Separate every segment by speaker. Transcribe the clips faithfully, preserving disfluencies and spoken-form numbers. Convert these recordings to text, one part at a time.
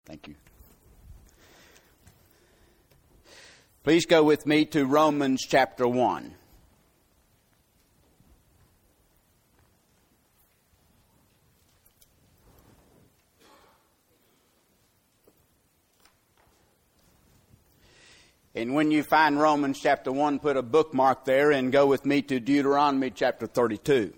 Speaker 1: Thank you. Please go with me to Romans chapter one. And when you find Romans chapter one, put a bookmark there and go with me to Deuteronomy chapter thirty-two.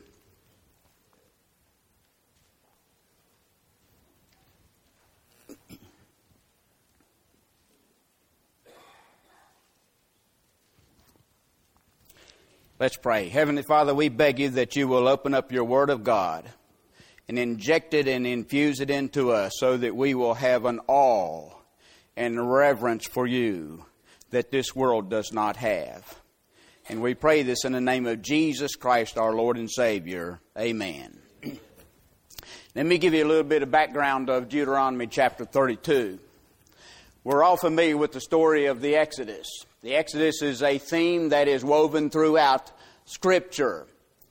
Speaker 1: Let's pray. Heavenly Father, we beg you that you will open up your Word of God and inject it and infuse it into us so that we will have an awe and reverence for you that this world does not have. And we pray this in the name of Jesus Christ, our Lord and Savior. Amen. Let me give you a little bit of background of Deuteronomy chapter thirty-two. We're all familiar with the story of the Exodus. The Exodus is a theme that is woven throughout Scripture.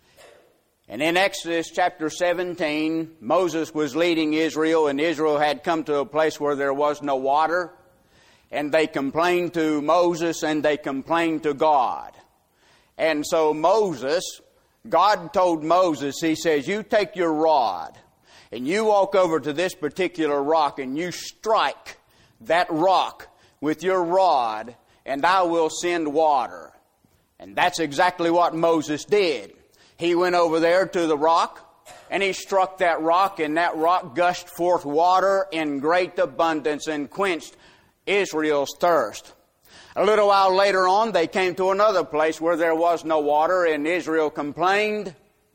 Speaker 1: And in Exodus chapter seventeen, Moses was leading Israel, and Israel had come to a place where there was no water. And they complained to Moses and they complained to God. And so Moses, God told Moses, he says, you take your rod and you walk over to this particular rock and you strike that rock with your rod and I will send water. And that's exactly what Moses did. He went over there to the rock and he struck that rock, and that rock gushed forth water in great abundance and quenched Israel's thirst. A little while later on, they came to another place where there was no water, and Israel complained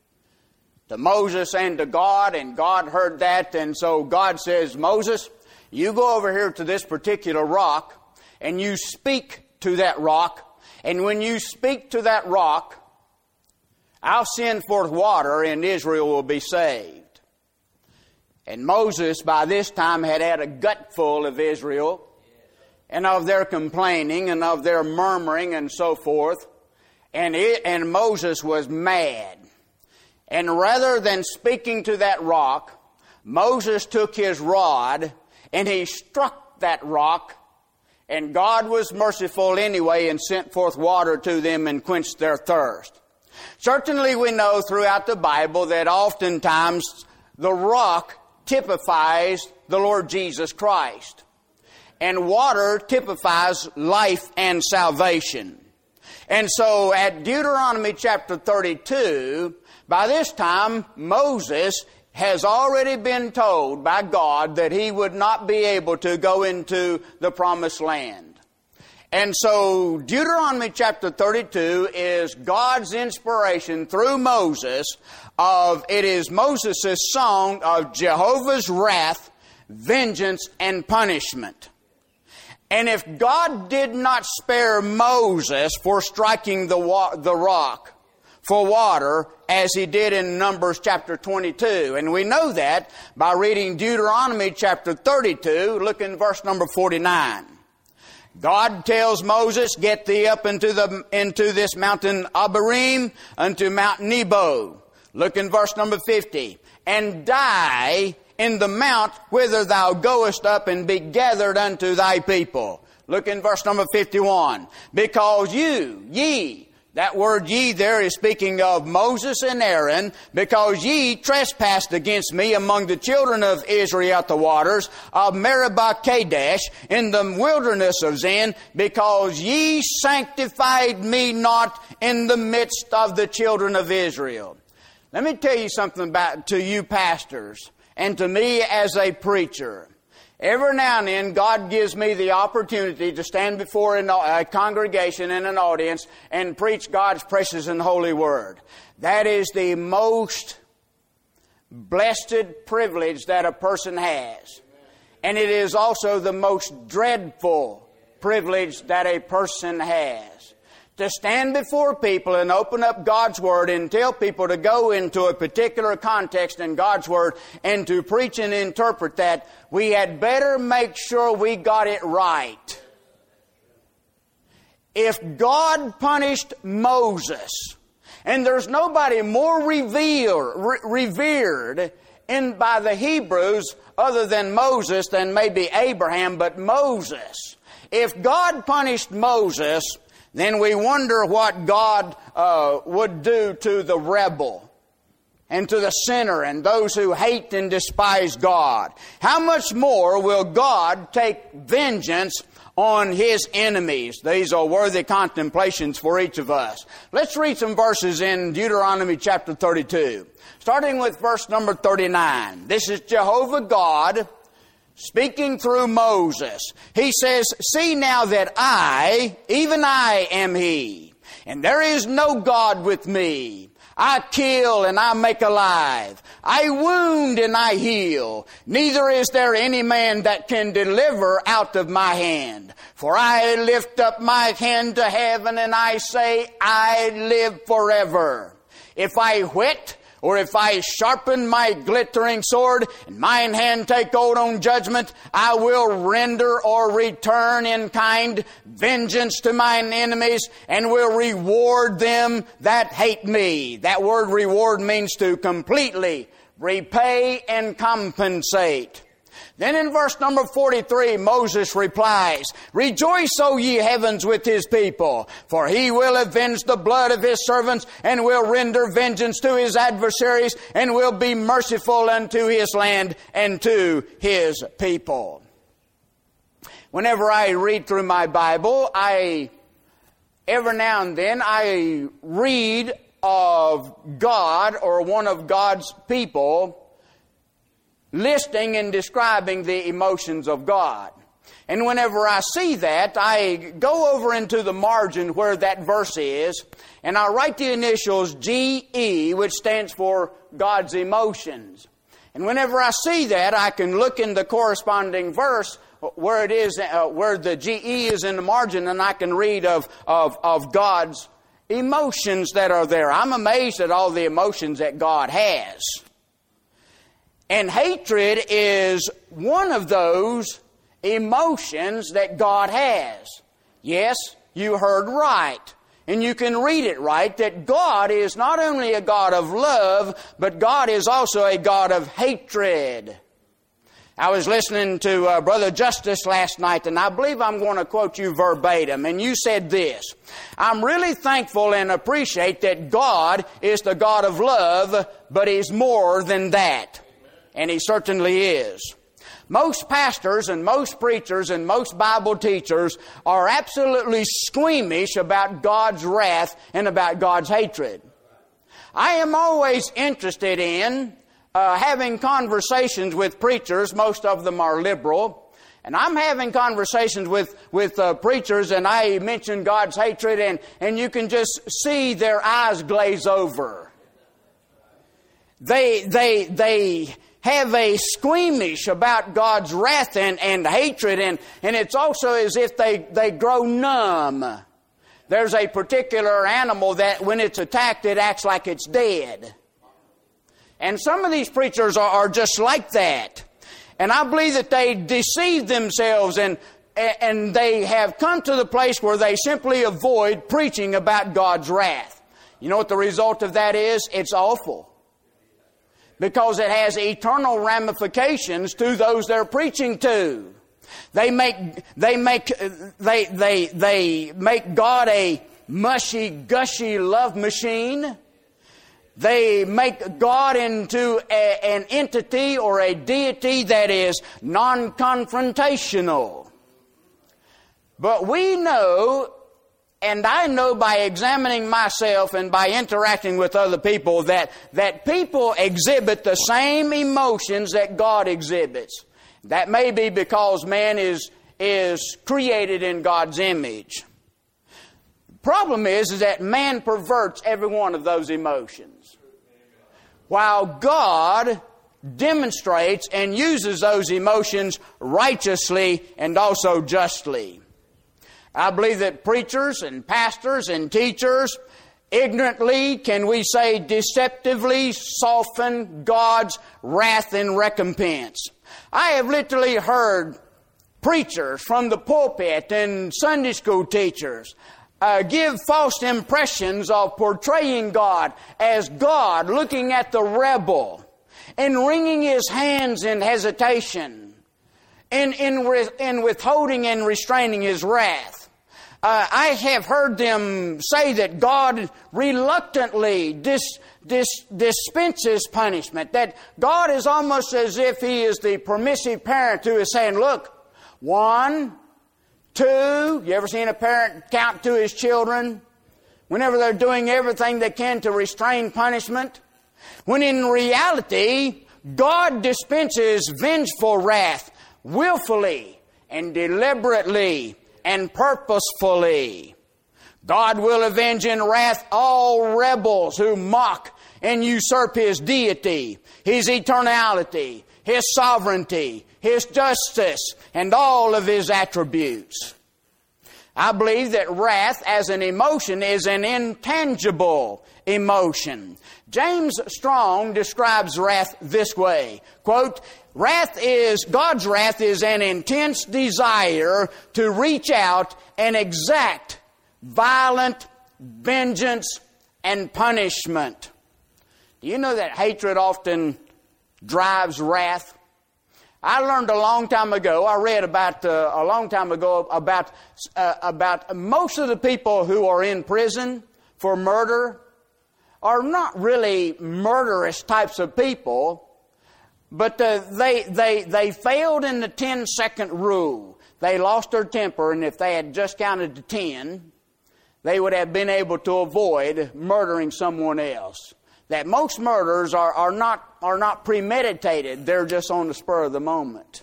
Speaker 1: to Moses and to God, and God heard that, and so God says, Moses, you go over here to this particular rock, and you speak to that rock, and when you speak to that rock, I'll send forth water, and Israel will be saved. And Moses, by this time, had had a gutful of Israel, and of their complaining, and of their murmuring, and so forth. And it, and Moses was mad. And rather than speaking to that rock, Moses took his rod, and he struck that rock, and God was merciful anyway, and sent forth water to them, and quenched their thirst. Certainly we know throughout the Bible that oftentimes the rock typifies the Lord Jesus Christ. And water typifies life and salvation. And so at Deuteronomy chapter thirty-two, by this time Moses has already been told by God that he would not be able to go into the promised land. And so Deuteronomy chapter thirty-two is God's inspiration through Moses of, it is Moses' song of Jehovah's wrath, vengeance, and punishment. And if God did not spare Moses for striking the wa- the rock for water, as he did in Numbers chapter twenty-two, and we know that by reading Deuteronomy chapter thirty-two, look in verse number forty-nine. God tells Moses, get thee up into the into this mountain Abarim, unto Mount Nebo. Look in verse number fifty. And die in the mount whither thou goest up, and be gathered unto thy people. Look in verse number fifty-one. Because you, ye, that word ye there is speaking of Moses and Aaron, because ye trespassed against me among the children of Israel at the waters of Meribah Kadesh in the wilderness of Zin, because ye sanctified me not in the midst of the children of Israel. Let me tell you something about to you pastors and to me as a preacher. Every now and then, God gives me the opportunity to stand before a congregation and an audience and preach God's precious and holy word. That is the most blessed privilege that a person has. And it is also the most dreadful privilege that a person has. To stand before people and open up God's Word and tell people to go into a particular context in God's Word and to preach and interpret that, we had better make sure we got it right. If God punished Moses, and there's nobody more revered, revered in by the Hebrews other than Moses than maybe Abraham, but Moses. If God punished Moses, then we wonder what God uh, would do to the rebel and to the sinner and those who hate and despise God. How much more will God take vengeance on His enemies? These are worthy contemplations for each of us. Let's read some verses in Deuteronomy chapter thirty-two, starting with verse number thirty-nine. This is Jehovah God speaking through Moses. He says, "See now that I, even I, am He, and there is no God with me. I kill and I make alive. I wound and I heal. Neither is there any man that can deliver out of my hand. For I lift up my hand to heaven and I say, I live forever. If I whet, or if I sharpen my glittering sword, and mine hand take hold on judgment, I will render or return in kind vengeance to mine enemies, and will reward them that hate me." That word reward means to completely repay and compensate. Then in verse number forty-three, Moses replies, "Rejoice, O ye heavens, with His people, for He will avenge the blood of His servants, and will render vengeance to His adversaries, and will be merciful unto His land and to His people." Whenever I read through my Bible, I, every now and then, I read of God or one of God's people listing and describing the emotions of God. And whenever I see that, I go over into the margin where that verse is, and I write the initials G E, which stands for God's emotions. And whenever I see that, I can look in the corresponding verse where it is, uh, where the G E is in the margin, and I can read of, of, of God's emotions that are there. I'm amazed at all the emotions that God has. And hatred is one of those emotions that God has. Yes, you heard right. And you can read it right, that God is not only a God of love, but God is also a God of hatred. I was listening to uh, Brother Justice last night, and I believe I'm going to quote you verbatim. And you said this: "I'm really thankful and appreciate that God is the God of love, but He's more than that." And He certainly is. Most pastors and most preachers and most Bible teachers are absolutely squeamish about God's wrath and about God's hatred. I am always interested in uh, having conversations with preachers. Most of them are liberal. And I'm having conversations with, with uh, preachers, and I mention God's hatred, and, and you can just see their eyes glaze over. They, they, they... have a squeamish about God's wrath and, and hatred, and, and it's also as if they, they grow numb. There's a particular animal that when it's attacked, it acts like it's dead. And some of these preachers are, are just like that. And I believe that they deceive themselves, and, and they have come to the place where they simply avoid preaching about God's wrath. You know what the result of that is? It's awful. Because it has eternal ramifications to those they're preaching to. They make, they make, they, they, they make God a mushy, gushy love machine. They make God into a, an entity or a deity that is non-confrontational. But we know, and I know by examining myself and by interacting with other people, that, that people exhibit the same emotions that God exhibits. That may be because man is, is created in God's image. The problem is, is that man perverts every one of those emotions, while God demonstrates and uses those emotions righteously and also justly. I believe that preachers and pastors and teachers ignorantly, can we say deceptively, soften God's wrath and recompense. I have literally heard preachers from the pulpit and Sunday school teachers uh, give false impressions of portraying God as God looking at the rebel and wringing his hands in hesitation, in, in, in withholding and restraining his wrath. Uh, I have heard them say that God reluctantly dis, dis, dispenses punishment, that God is almost as if He is the permissive parent who is saying, look, one, two, you ever seen a parent count to his children whenever they're doing everything they can to restrain punishment? When in reality, God dispenses vengeful wrath willfully and deliberately and purposefully. God will avenge in wrath all rebels who mock and usurp His deity, His eternality, His sovereignty, His justice, and all of His attributes. I believe that wrath as an emotion is an intangible emotion. James Strong describes wrath this way, quote, Wrath is, God's wrath is an intense desire to reach out and exact violent vengeance and punishment. Do you know that hatred often drives wrath? I learned a long time ago, I read about, uh, a long time ago about, uh, about most of the people who are in prison for murder are not really murderous types of people, but uh, they, they, they failed in the ten-second rule. They lost their temper, and if they had just counted to ten, they would have been able to avoid murdering someone else. That most murders are, are, not, are not premeditated. They're just on the spur of the moment.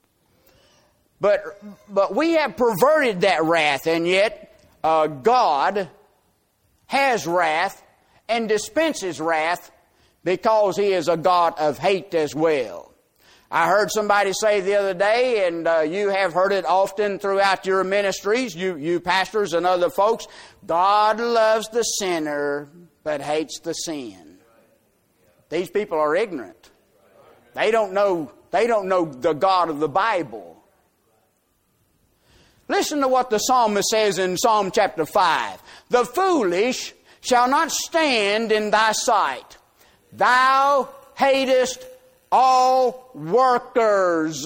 Speaker 1: But, but we have perverted that wrath, and yet uh, God has wrath and dispenses wrath because He is a God of hate as well. I heard somebody say the other day, and uh, you have heard it often throughout your ministries, you, you pastors and other folks, God loves the sinner but hates the sin. These people are ignorant. They don't know, they don't know the God of the Bible. Listen to what the psalmist says in Psalm chapter five. The foolish shall not stand in thy sight. Thou hatest all workers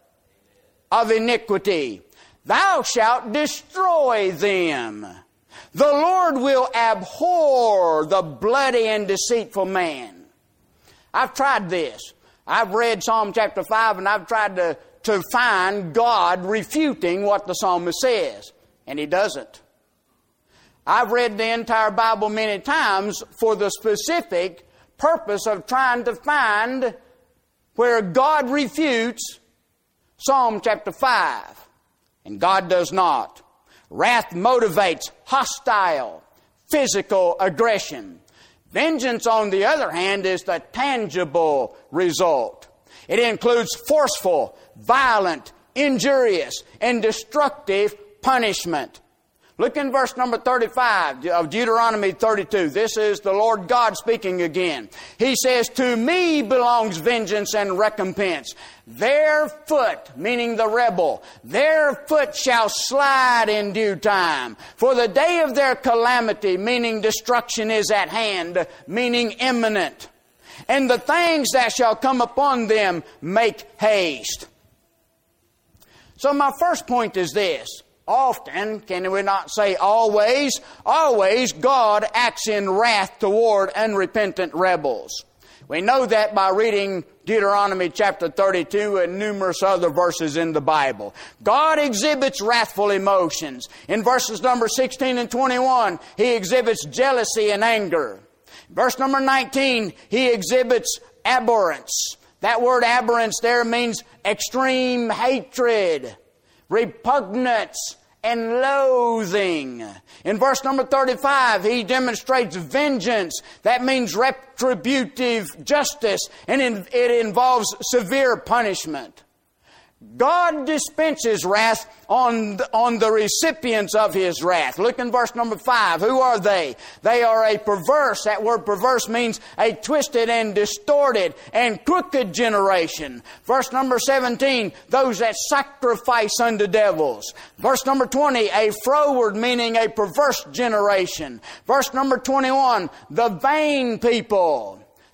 Speaker 1: of iniquity. Thou shalt destroy them. The Lord will abhor the bloody and deceitful man. I've tried this. I've read Psalm chapter five and I've tried to, to find God refuting what the psalmist says. And He doesn't. I've read the entire Bible many times for the specific purpose of trying to find where God refutes Psalm chapter five. And God does not. Wrath motivates hostile, physical aggression. Vengeance, on the other hand, is the tangible result. It includes forceful, violent, injurious, and destructive punishment. Look in verse number thirty-five of Deuteronomy thirty-two. This is the Lord God speaking again. He says, to me belongs vengeance and recompense. Their foot, meaning the rebel, their foot shall slide in due time. For the day of their calamity, meaning destruction, is at hand, meaning imminent. And the things that shall come upon them make haste. So my first point is this. Often, can we not say always, always God acts in wrath toward unrepentant rebels. We know that by reading Deuteronomy chapter thirty-two and numerous other verses in the Bible. God exhibits wrathful emotions. In verses number sixteen and twenty-one, He exhibits jealousy and anger. Verse number nineteen, He exhibits abhorrence. That word abhorrence there means extreme hatred, repugnance, and loathing. In verse number thirty-five, He demonstrates vengeance. That means retributive justice, and it involves severe punishment. God dispenses wrath on the, on the recipients of His wrath. Look in verse number five. Who are they? They are a perverse. That word perverse means a twisted and distorted and crooked generation. Verse number seventeen, those that sacrifice unto devils. Verse number twenty, a froward, meaning a perverse generation. Verse number twenty-one, the vain people.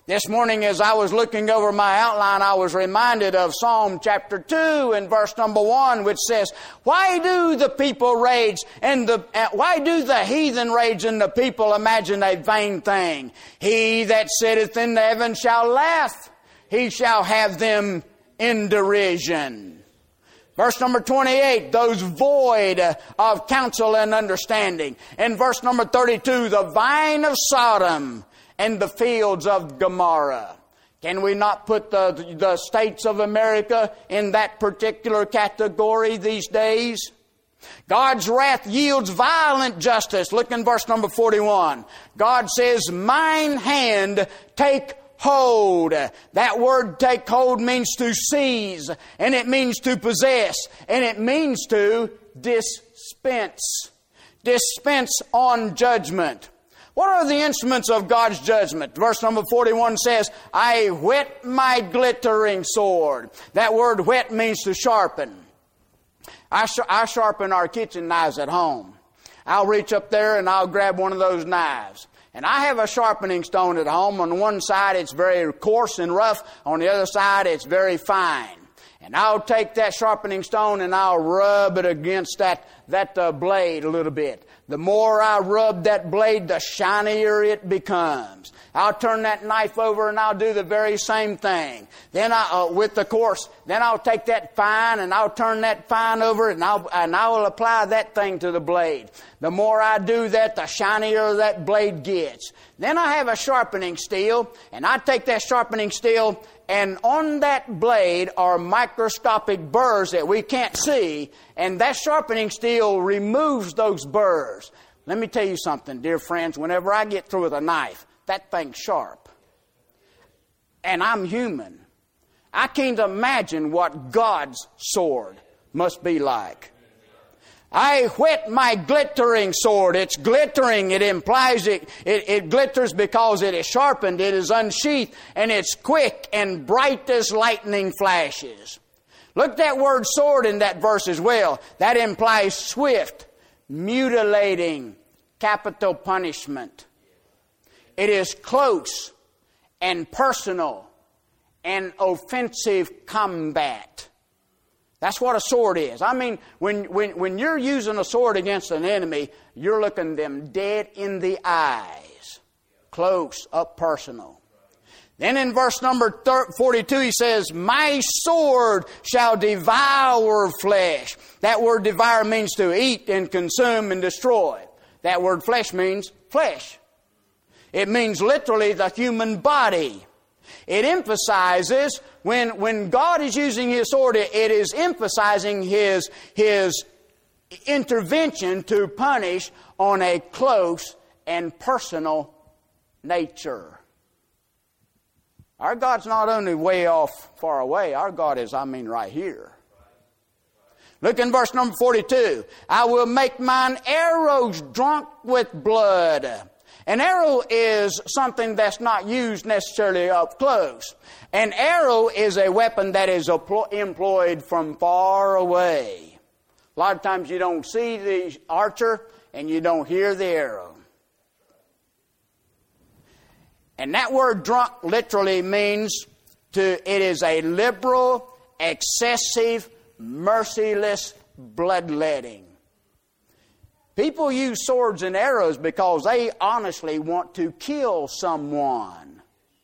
Speaker 1: This morning as I was looking over my outline, I was reminded of Psalm chapter two and verse number one, which says, "Why do the people rage and the, uh, why do the heathen rage and the people imagine a vain thing? He that sitteth in the heaven shall laugh. He shall have them in derision." Verse number twenty-eight, "Those void of counsel and understanding." And verse number thirty-two, "The vine of Sodom and the fields of Gomorrah." Can we not put the, the states of America in that particular category these days? God's wrath yields violent justice. Look in verse number forty-one. God says, "Mine hand take hold." That word take hold means to seize, and it means to possess, and it means to dispense. Dispense on judgment. What are the instruments of God's judgment? Verse number forty-one says, "I whet my glittering sword." That word whet means to sharpen. I, sh- I sharpen our kitchen knives at home. I'll reach up there and I'll grab one of those knives. And I have a sharpening stone at home. On one side it's very coarse and rough. On the other side it's very fine. And I'll take that sharpening stone and I'll rub it against that, that uh, blade a little bit. The more I rub that blade, the shinier it becomes. I'll turn that knife over and I'll do the very same thing. Then I, uh, with the coarse, then I'll take that fine and I'll turn that fine over and I'll, and I will apply that thing to the blade. The more I do that, the shinier that blade gets. Then I have a sharpening steel, and I take that sharpening steel, and on that blade are microscopic burrs that we can't see, and that sharpening steel removes those burrs. Let me tell you something, dear friends. Whenever I get through with a knife, that thing's sharp. And I'm human. I can't imagine what God's sword must be like. I whet my glittering sword. It's glittering. It implies it, it, it glitters because it is sharpened. It is unsheathed, and it's quick and bright as lightning flashes. Look at that word sword in that verse as well. That implies swift, mutilating, capital punishment. It is close and personal and offensive combat. That's what a sword is. I mean, when, when, when you're using a sword against an enemy, you're looking them dead in the eyes. Close, up personal. Then in verse number forty-two, he says, "My sword shall devour flesh." That word devour means to eat and consume and destroy. That word flesh means flesh. It means literally the human body. It emphasizes, when, when God is using His sword, it is emphasizing His, His intervention to punish on a close and personal nature. Our God's not only way off far away, our God is, I mean, right here. Look in verse number forty-two. "I will make mine arrows drunk with blood." An arrow is something that's not used necessarily up close. An arrow is a weapon that is employed from far away. A lot of times you don't see the archer and you don't hear the arrow. And that word drunk literally means to, it is a liberal, excessive, merciless bloodletting. People use swords and arrows because they honestly want to kill someone.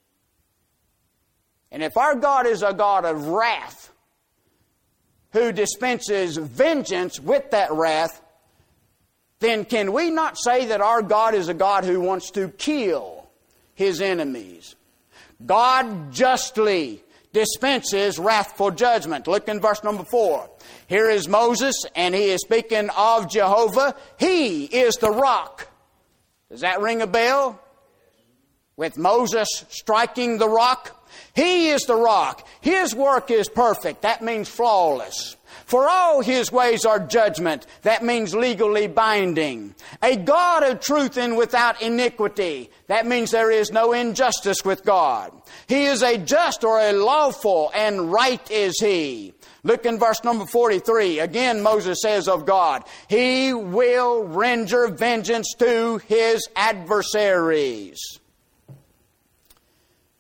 Speaker 1: And if our God is a God of wrath, who dispenses vengeance with that wrath, then can we not say that our God is a God who wants to kill His enemies? God justly dispenses wrathful judgment. Look in verse number four. Here is Moses, and he is speaking of Jehovah. He is the rock. Does that ring a bell? With Moses striking the rock? He is the rock. His work is perfect. That means flawless. For all His ways are judgment. That means legally binding. A God of truth and without iniquity. That means there is no injustice with God. He is a just or a lawful, and right is He. Look in verse number forty-three. Again, Moses says of God, He will render vengeance to His adversaries.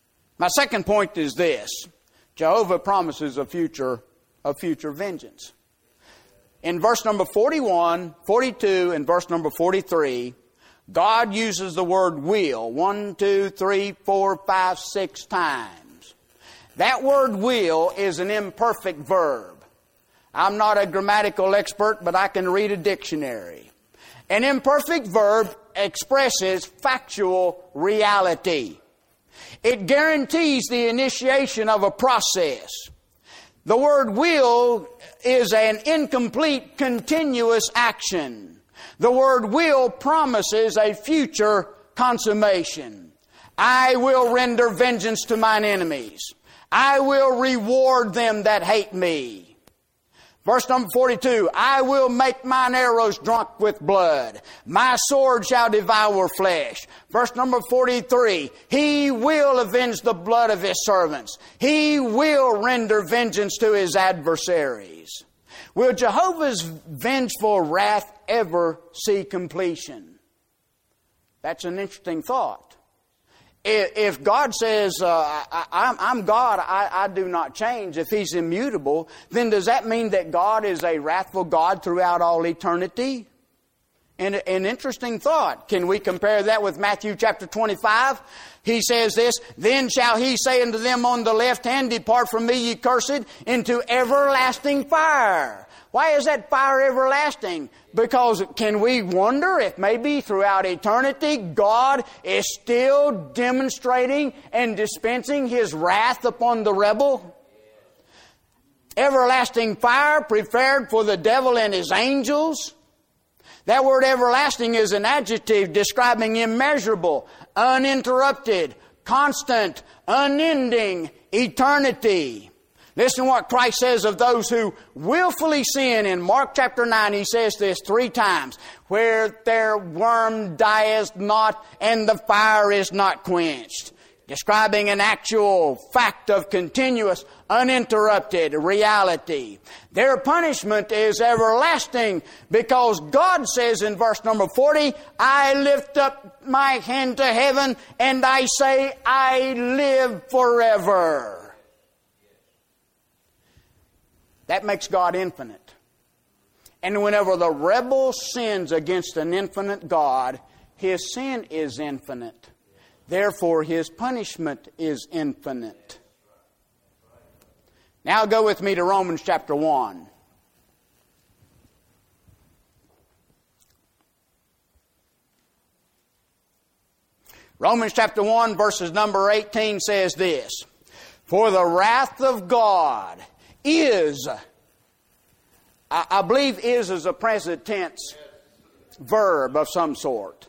Speaker 1: My second point is this. Jehovah promises a future, a future vengeance. In verse number forty-one, forty-two, and verse number forty-three, God uses the word will one, two, three, four, five, six times. That word will is an imperfect verb. I'm not a grammatical expert, but I can read a dictionary. An imperfect verb expresses factual reality. It guarantees the initiation of a process. The word will is an incomplete, continuous action. The word will promises a future consummation. I will render vengeance to mine enemies. I will reward them that hate me. Verse number forty-two, I will make mine arrows drunk with blood. My sword shall devour flesh. Verse number forty-three, He will avenge the blood of His servants. He will render vengeance to His adversaries. Will Jehovah's vengeful wrath ever see completion? That's an interesting thought. If God says, uh, I, I'm, I'm God, I, I do not change, if He's immutable, then does that mean that God is a wrathful God throughout all eternity? And an interesting thought. Can we compare that with Matthew chapter twenty-five? He says this, Then shall He say unto them on the left hand, Depart from me, ye cursed, into everlasting fire. Why is that fire everlasting? Because can we wonder if maybe throughout eternity God is still demonstrating and dispensing His wrath upon the rebel? Everlasting fire prepared for the devil and his angels. That word everlasting is an adjective describing immeasurable, uninterrupted, constant, unending eternity. Listen to what Christ says of those who willfully sin. In Mark chapter nine, He says this three times. Where their worm dieth not and the fire is not quenched. Describing an actual fact of continuous, uninterrupted reality. Their punishment is everlasting because God says in verse number forty, I lift up my hand to heaven and I say, I live forever. That makes God infinite. And whenever the rebel sins against an infinite God, his sin is infinite. Therefore, his punishment is infinite. Now go with me to Romans chapter one. Romans chapter one, verses number eighteen says this. For the wrath of God is, I, I believe is is a present tense verb of some sort.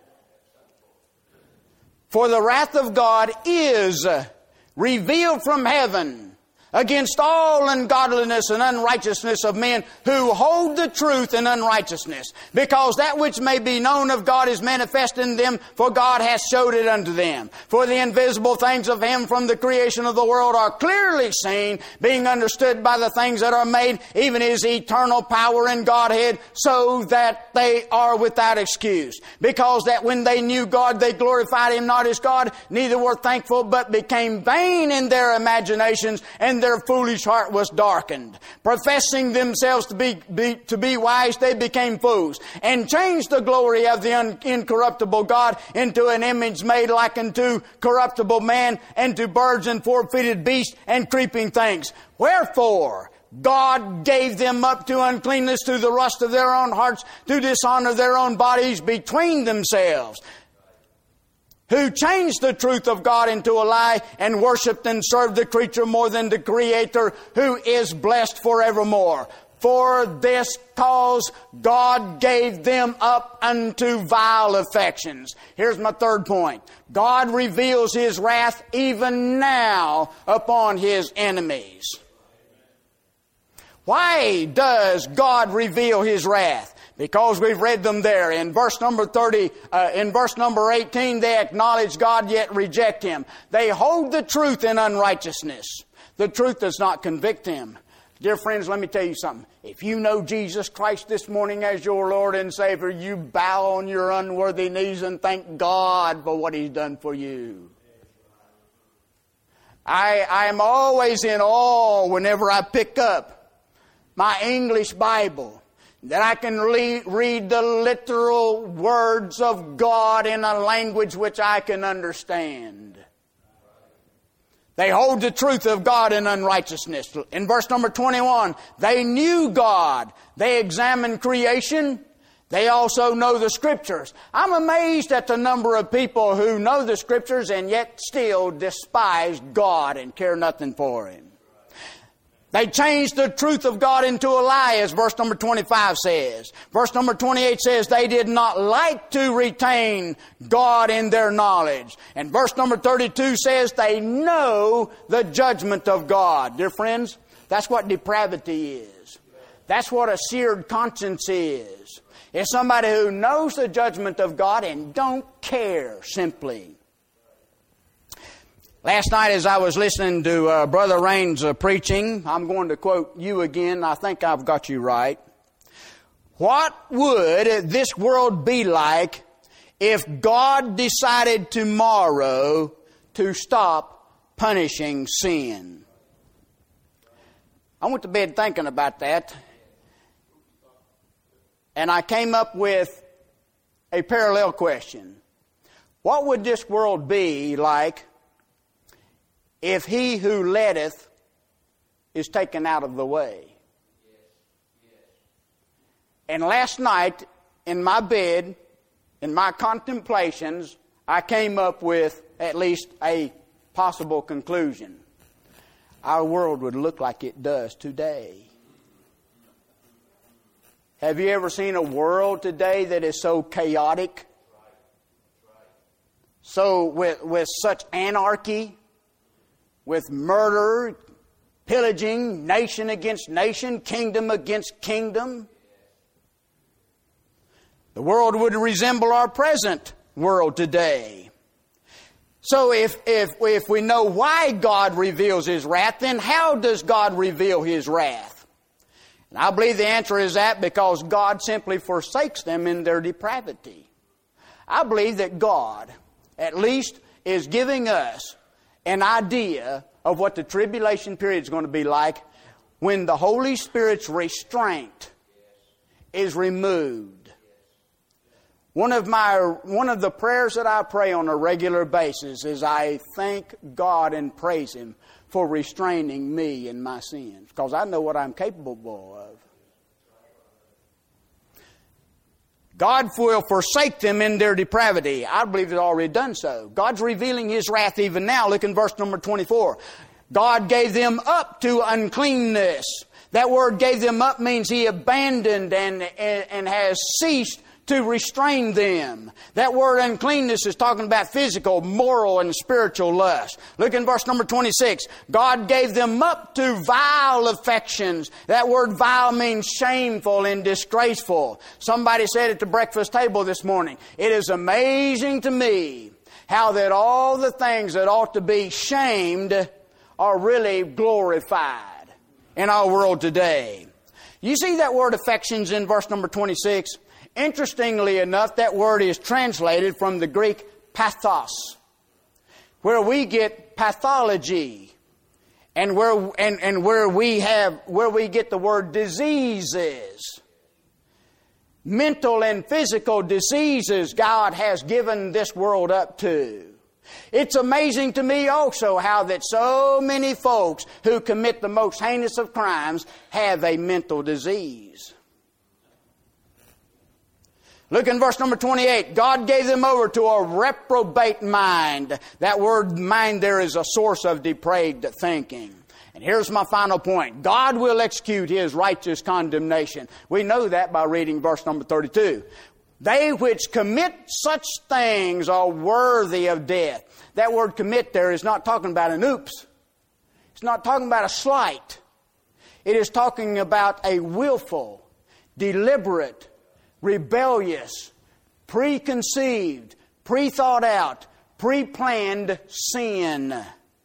Speaker 1: For the wrath of God is revealed from heaven against all ungodliness and unrighteousness of men who hold the truth in unrighteousness. Because that which may be known of God is manifest in them, for God hath showed it unto them. For the invisible things of Him from the creation of the world are clearly seen, being understood by the things that are made, even His eternal power and Godhead, so that they are without excuse. Because that when they knew God, they glorified Him not as God, neither were thankful, but became vain in their imaginations, and their foolish heart was darkened. Professing themselves to be, be to be wise, they became fools, and changed the glory of the un, incorruptible God into an image made like unto corruptible man, and to birds and four-footed beasts and creeping things. Wherefore God gave them up to uncleanness through the lust of their own hearts, to dishonor their own bodies between themselves, who changed the truth of God into a lie, and worshipped and served the creature more than the Creator, who is blessed forevermore. For this cause God gave them up unto vile affections. Here's my third point. God reveals His wrath even now upon His enemies. Why does God reveal His wrath? Because we've read them there. In verse number thirty, uh, in verse number eighteen, they acknowledge God yet reject Him. They hold the truth in unrighteousness. The truth does not convict them. Dear friends, let me tell you something. If you know Jesus Christ this morning as your Lord and Savior, you bow on your unworthy knees and thank God for what He's done for you. I, I am always in awe whenever I pick up my English Bible, that I can re- read the literal words of God in a language which I can understand. They hold the truth of God in unrighteousness. In verse number twenty-one, they knew God. They examined creation. They also know the Scriptures. I'm amazed at the number of people who know the Scriptures and yet still despise God and care nothing for Him. They changed the truth of God into a lie, as verse number twenty-five says. Verse number twenty-eight says they did not like to retain God in their knowledge. And verse number thirty-two says they know the judgment of God. Dear friends, that's what depravity is. That's what a seared conscience is. It's somebody who knows the judgment of God and don't care, simply. Last night as I was listening to uh, Brother Raines uh, preaching, I'm going to quote you again. I think I've got you right. What would this world be like if God decided tomorrow to stop punishing sin? I went to bed thinking about that. And I came up with a parallel question. What would this world be like if He who letteth is taken out of the way? And last night, in my bed, in my contemplations, I came up with at least a possible conclusion. Our world would look like it does today. Have you ever seen a world today that is so chaotic? So with, with such anarchy, with murder, pillaging, nation against nation, kingdom against kingdom? The world would resemble our present world today. So if, if, if we know why God reveals His wrath, then how does God reveal His wrath? And I believe the answer is that because God simply forsakes them in their depravity. I believe that God, at least, is giving us an idea of what the tribulation period is going to be like when the Holy Spirit's restraint is removed. One of my, one of the prayers that I pray on a regular basis is I thank God and praise Him for restraining me in my sins, because I know what I'm capable of. God will forsake them in their depravity. I believe He's already done so. God's revealing His wrath even now. Look in verse number twenty-four. God gave them up to uncleanness. That word "gave them up" means He abandoned and, and, and has ceased to restrain them. That word uncleanness is talking about physical, moral, and spiritual lust. Look in verse number twenty-six. God gave them up to vile affections. That word vile means shameful and disgraceful. Somebody said at the breakfast table this morning, it is amazing to me how that all the things that ought to be shamed are really glorified in our world today. You see that word affections in verse number twenty-six? Interestingly enough, that word is translated from the Greek pathos, where we get pathology, and where and, and where we have where we get the word diseases. Mental and physical diseases God has given this world up to. It's amazing to me also how that so many folks who commit the most heinous of crimes have a mental disease. Look in verse number twenty-eight. God gave them over to a reprobate mind. That word mind there is a source of depraved thinking. And here's my final point. God will execute His righteous condemnation. We know that by reading verse number thirty-two. They which commit such things are worthy of death. That word commit there is not talking about an oops. It's not talking about a slight. It is talking about a willful, deliberate, rebellious, preconceived, pre-thought out, pre-planned sin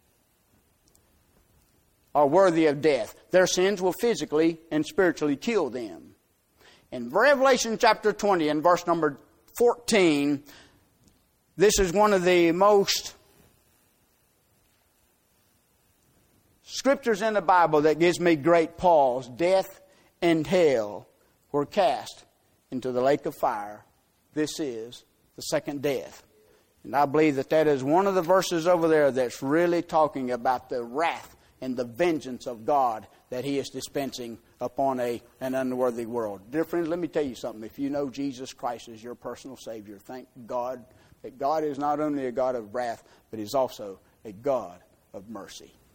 Speaker 1: are worthy of death. Their sins will physically and spiritually kill them. In Revelation chapter twenty and verse number fourteen, this is one of the most scriptures in the Bible that gives me great pause. Death and hell were cast into the lake of fire. This is the second death. And I believe that that is one of the verses over there that's really talking about the wrath and the vengeance of God that He is dispensing upon a, an unworthy world. Dear friends, let me tell you something. If you know Jesus Christ as your personal Savior, thank God that God is not only a God of wrath, but He's also a God of mercy.